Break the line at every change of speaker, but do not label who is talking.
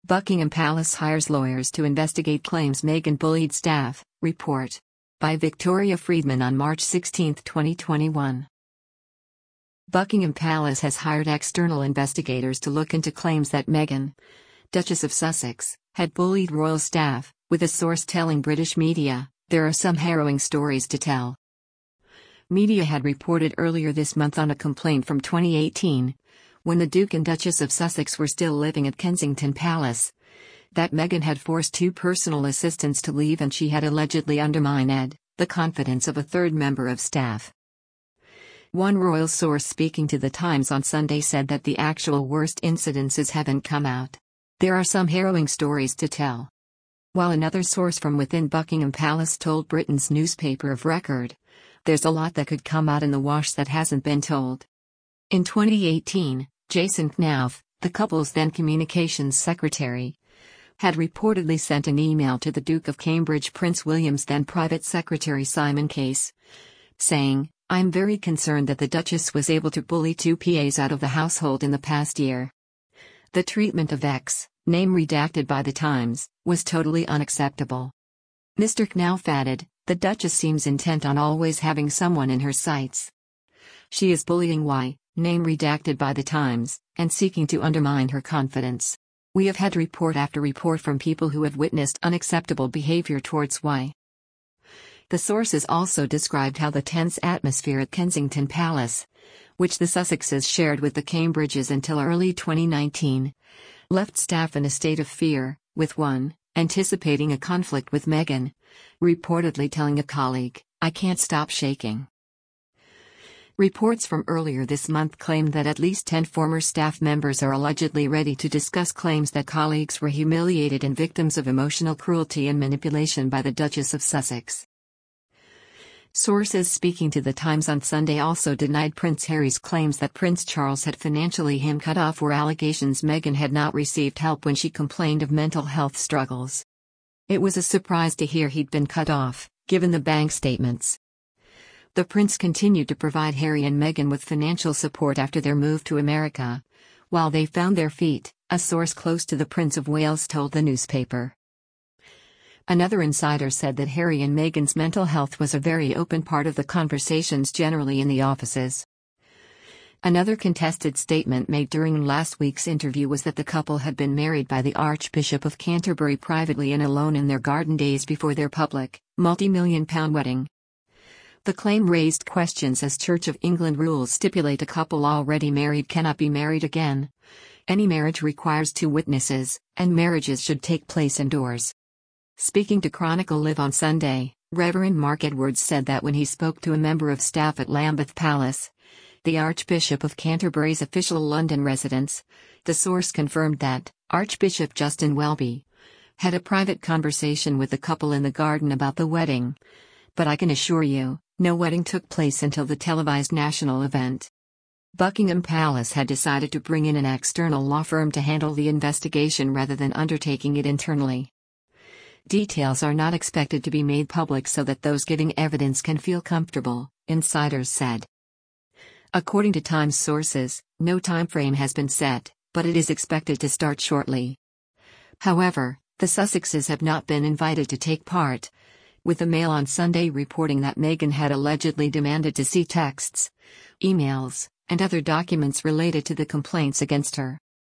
Buckingham Palace hires lawyers to investigate claims Meghan bullied staff, report. By Victoria Friedman on March 16, 2021. Buckingham Palace has hired external investigators to look into claims that Meghan, Duchess of Sussex, had bullied royal staff, with a source telling British media, "There are some harrowing stories to tell." Media had reported earlier this month on a complaint from 2018, when the Duke and Duchess of Sussex were still living at Kensington Palace, that Meghan had forced two personal assistants to leave and she had allegedly undermined the confidence of a third member of staff. One royal source speaking to The Times on Sunday said that the actual worst incidences haven't come out. There are some harrowing stories to tell. While another source from within Buckingham Palace told Britain's newspaper of record, "There's a lot that could come out in the wash that hasn't been told." In 2018, Jason Knauf, the couple's then communications secretary, had reportedly sent an email to the Duke of Cambridge Prince William's then private secretary Simon Case, saying, "I'm very concerned that the Duchess was able to bully two PAs out of the household in the past year. The treatment of X, name redacted by The Times, was totally unacceptable." Mr. Knauf added, "The Duchess seems intent on always having someone in her sights. She is bullying Y, name redacted by The Times, and seeking to undermine her confidence. We have had report after report from people who have witnessed unacceptable behavior towards Y." The sources also described how the tense atmosphere at Kensington Palace, which the Sussexes shared with the Cambridges until early 2019, left staff in a state of fear, with one anticipating a conflict with Meghan, reportedly telling a colleague, "I can't stop shaking." Reports from earlier this month claimed that at least 10 former staff members are allegedly ready to discuss claims that colleagues were humiliated and victims of emotional cruelty and manipulation by the Duchess of Sussex. Sources speaking to The Times on Sunday also denied Prince Harry's claims that Prince Charles had financially him cut off or allegations Meghan had not received help when she complained of mental health struggles. It was a surprise to hear he'd been cut off, given the bank statements. The prince continued to provide Harry and Meghan with financial support after their move to America, while they found their feet, a source close to the Prince of Wales told the newspaper. Another insider said that Harry and Meghan's mental health was a very open part of the conversations generally in the offices. Another contested statement made during last week's interview was that the couple had been married by the Archbishop of Canterbury privately and alone in their garden days before their public, multi-million-pound wedding. The claim raised questions as Church of England rules stipulate a couple already married cannot be married again. Any marriage requires 2 witnesses, and marriages should take place indoors. Speaking to Chronicle Live on Sunday, Reverend Mark Edwards said that when he spoke to a member of staff at Lambeth Palace, the Archbishop of Canterbury's official London residence, the source confirmed that Archbishop Justin Welby had a private conversation with the couple in the garden about the wedding. "But I can assure you, no wedding took place until the televised national event." Buckingham Palace had decided to bring in an external law firm to handle the investigation rather than undertaking it internally. Details are not expected to be made public so that those giving evidence can feel comfortable, insiders said. According to Times sources, no timeframe has been set, but it is expected to start shortly. However, the Sussexes have not been invited to take part, with the Mail on Sunday reporting that Meghan had allegedly demanded to see texts, emails, and other documents related to the complaints against her.